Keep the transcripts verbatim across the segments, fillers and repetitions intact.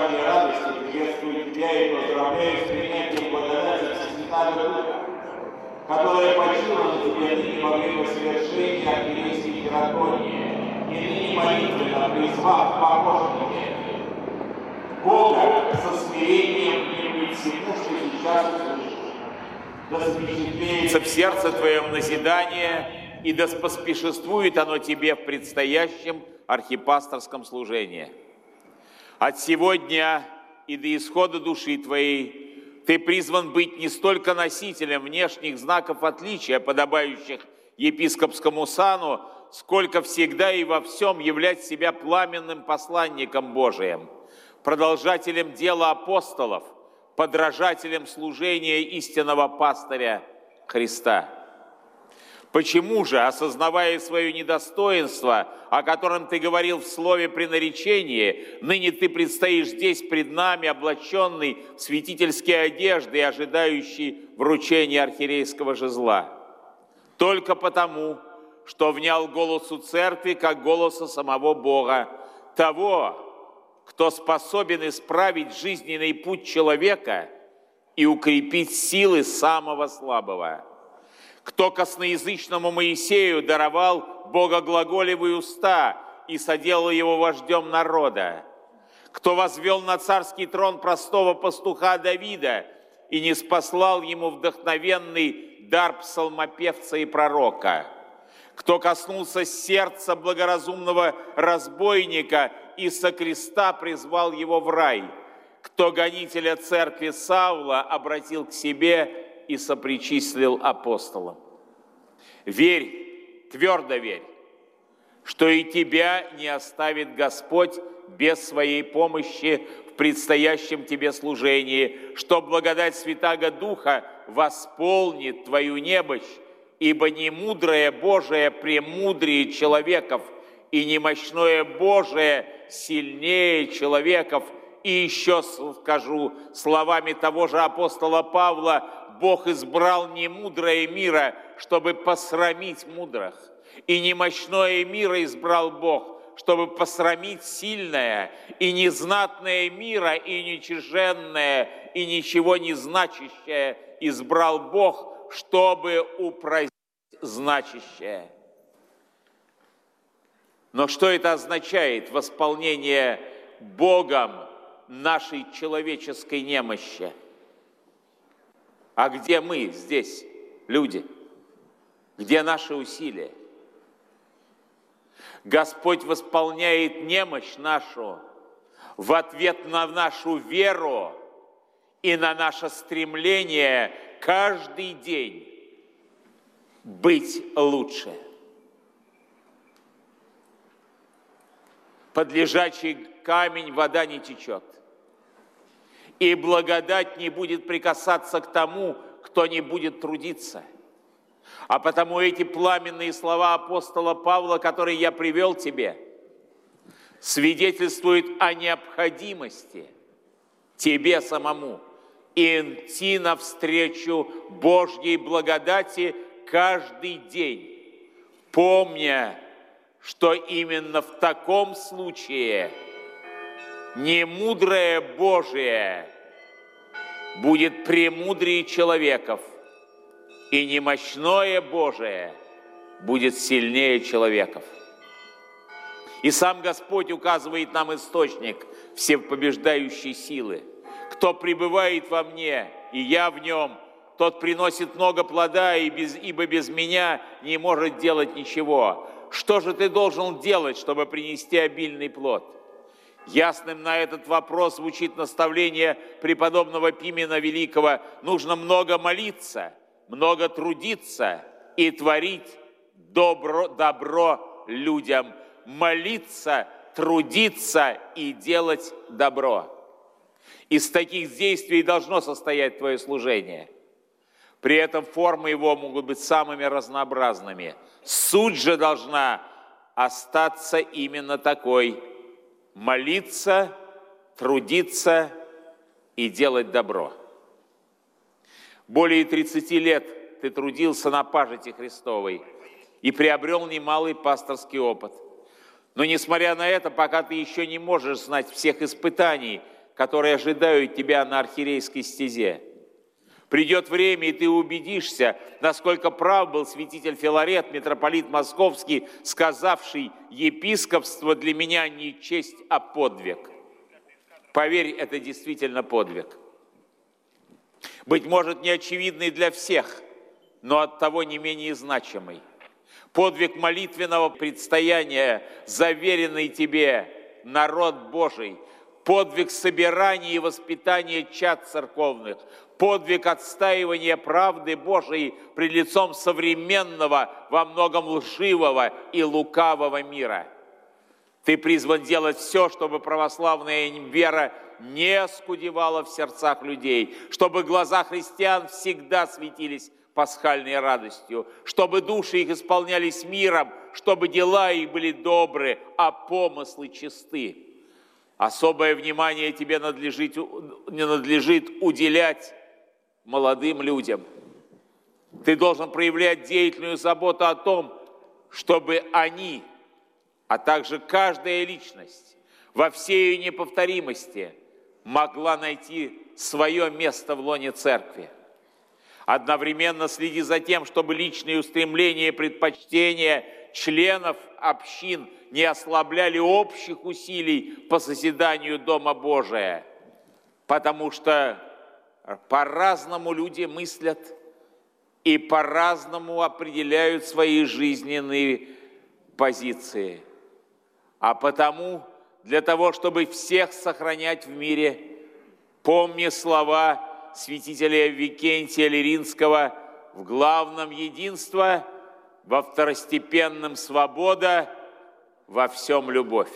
собрания радости приветствую тебя и поздравляю с принятием благодати Святаго Духа, которая почила на тебе ныне во время совершения архиерейской хиротонии, и ныне молитвенно призвав помощники Бога со смирением и всему, что сейчас услышишь. Да запечатлеется в сердце твоем назидание, и да поспешествует оно тебе в предстоящем архипасторском служении. От сегодня и до исхода души твоей ты призван быть не столько носителем внешних знаков отличия, подобающих епископскому сану, сколько всегда и во всем являть себя пламенным посланником Божиим, продолжателем дела апостолов, подражателем служения истинного пастыря Христа. Почему же, осознавая свое недостоинство, о котором ты говорил в слове при наречении, ныне ты предстоишь здесь пред нами, облаченный в святительские одежды и ожидающий вручения архиерейского жезла? Только потому, что внял голосу церкви, как голосу самого Бога, того, кто способен исправить жизненный путь человека и укрепить силы самого слабого, кто косноязычному Моисею даровал богоглаголевые уста и соделал его вождем народа, кто возвел на царский трон простого пастуха Давида и не спаслал ему вдохновенный дар псалмопевца и пророка, кто коснулся сердца благоразумного разбойника и со креста призвал его в рай, кто гонителя церкви Савла обратил к себе и сопричислил апостолам. Верь, твердо верь, что и тебя не оставит Господь без своей помощи в предстоящем тебе служении, что благодать Святаго Духа восполнит твою немощь, ибо не мудрое Божие премудрее человеков, и немощное Божие сильнее человеков. И еще скажу словами того же апостола Павла: Бог избрал немудрое мира, чтобы посрамить мудрых, и немощное мира избрал Бог, чтобы посрамить сильное, и незнатное мира, и ничиженное, и ничего не значащее избрал Бог, чтобы упразднить значащее. Но что это означает? Восполнение Богом нашей человеческой немощи. А где мы здесь, люди? Где наши усилия? Господь восполняет немощь нашу в ответ на нашу веру и на наше стремление каждый день быть лучше. Под лежачий камень вода не течет, и благодать не будет прикасаться к тому, кто не будет трудиться. А потому эти пламенные слова апостола Павла, которые я привел тебе, свидетельствуют о необходимости тебе самому идти навстречу Божьей благодати каждый день, помня, что именно в таком случае немудрое Божие будет премудрее человеков, и немощное Божие будет сильнее человеков. И сам Господь указывает нам источник всепобеждающей силы. Кто пребывает во мне, и я в нем, тот приносит много плода, и без, ибо без меня не может делать ничего. Что же ты должен делать, чтобы принести обильный плод? Ясным на этот вопрос звучит наставление преподобного Пимена Великого: нужно много молиться, много трудиться и творить добро, добро людям. Молиться, трудиться и делать добро. Из таких действий должно состоять твое служение. При этом формы его могут быть самыми разнообразными. Суть же должна остаться именно такой: молиться, трудиться и делать добро. Более тридцати лет ты трудился на пажити Христовой и приобрел немалый пасторский опыт. Но, несмотря на это, пока ты еще не можешь знать всех испытаний, которые ожидают тебя на архиерейской стезе. Придет время, и ты убедишься, насколько прав был святитель Филарет, митрополит Московский, сказавший: «Епископство для меня не честь, а подвиг». Поверь, это действительно подвиг. Быть может, не очевидный для всех, но оттого не менее значимый. Подвиг молитвенного предстояния, заверенный тебе, народ Божий, подвиг собирания и воспитания чад церковных, подвиг отстаивания правды Божией пред лицом современного, во многом лживого и лукавого мира. Ты призван делать все, чтобы православная вера не оскудевала в сердцах людей, чтобы глаза христиан всегда светились пасхальной радостью, чтобы души их исполнялись миром, чтобы дела их были добры, а помыслы чисты. Особое внимание тебе надлежит, не надлежит уделять молодым людям. Ты должен проявлять деятельную заботу о том, чтобы они, а также каждая личность во всей ее неповторимости могла найти свое место в лоне церкви. Одновременно следи за тем, чтобы личные устремления и предпочтения членов общин не ослабляли общих усилий по созиданию Дома Божия, потому что по-разному люди мыслят и по-разному определяют свои жизненные позиции. А потому, для того, чтобы всех сохранять в мире, помни слова святителя Викентия Лиринского: в главном единство, во второстепенном свобода, во всем любовь.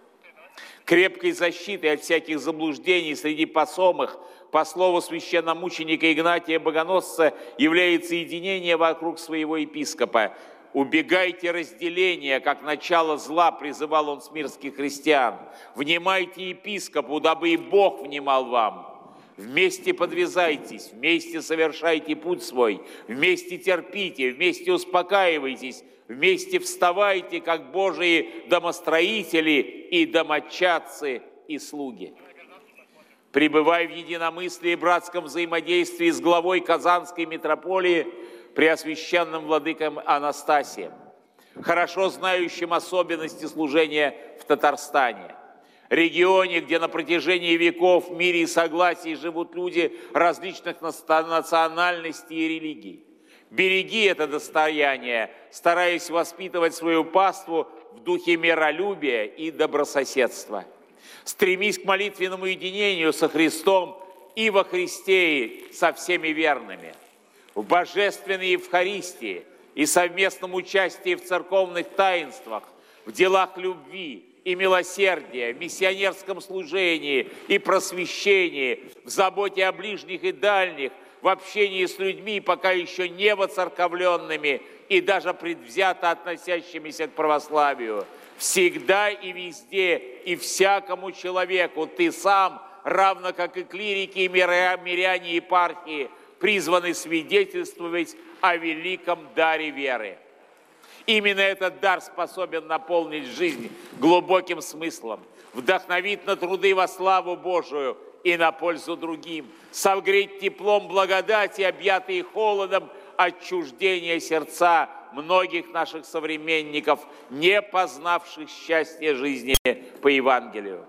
Крепкой защитой от всяких заблуждений среди посомых, по слову священномученика Игнатия Богоносца, является единение вокруг своего епископа. «Убегайте разделения, как начало зла», призывал он смирских христиан. «Внимайте епископу, дабы и Бог внимал вам. Вместе подвязайтесь, вместе совершайте путь свой, вместе терпите, вместе успокаивайтесь, вместе вставайте, как Божии домостроители и домочадцы и слуги». Пребывай в единомыслии и братском взаимодействии с главой Казанской митрополии, преосвященным владыком Анастасием, хорошо знающим особенности служения в Татарстане, регионе, где на протяжении веков в мире и согласии живут люди различных национальностей и религий. Береги это достояние, стараясь воспитывать свою паству в духе миролюбия и добрососедства. Стремись к молитвенному единению со Христом и во Христе и со всеми верными. В божественной Евхаристии и совместном участии в церковных таинствах, в делах любви и милосердия, в миссионерском служении и просвещении, в заботе о ближних и дальних, в общении с людьми, пока еще не воцерковленными и даже предвзято относящимися к православию. Всегда и везде и всякому человеку ты сам, равно как и клирики, и миряне епархии, призваны свидетельствовать о великом даре веры. Именно этот дар способен наполнить жизнь глубоким смыслом, вдохновить на труды во славу Божию и на пользу другим, согреть теплом благодати, объятые холодом отчуждения сердца многих наших современников, не познавших счастья жизни по Евангелию.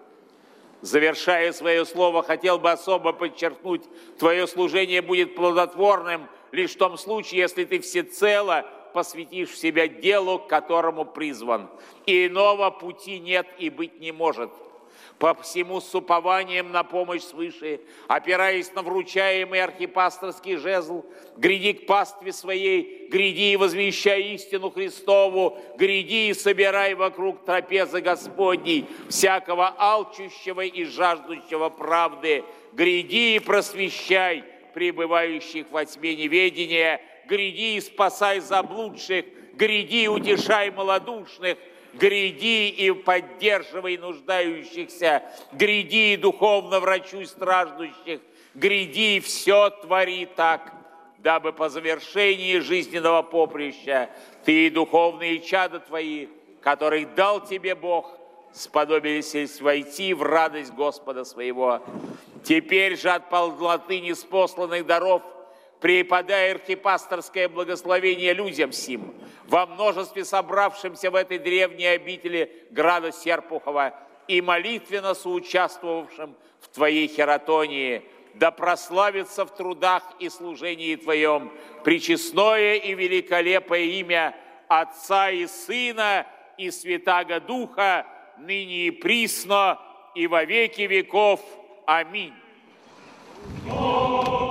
Завершая свое слово, хотел бы особо подчеркнуть: твое служение будет плодотворным лишь в том случае, если ты всецело посвятишь себя делу, к которому призван. И иного пути нет и быть не может. По всему с упованием на помощь свыше, опираясь на вручаемый архипасторский жезл, гряди к пастве своей, гряди и возвещай истину Христову, гряди и собирай вокруг трапезы Господней всякого алчущего и жаждущего правды, гряди и просвещай пребывающих во тьме неведения, гряди и спасай заблудших, гряди и утешай малодушных, гряди и поддерживай нуждающихся, гряди и духовно врачуй страждущих, гряди и все твори так, дабы по завершении жизненного поприща ты и духовные чада твои, которых дал тебе Бог, сподобились войти в радость Господа своего. Теперь же от полноты неспосланных даров преподай архипасторское благословение людям сим, во множестве собравшимся в этой древней обители града Серпухова и молитвенно соучаствовавшим в Твоей хератонии, да прославится в трудах и служении Твоем пречестное и великолепое имя Отца и Сына и Святаго Духа, ныне и присно, и во веки веков. Аминь.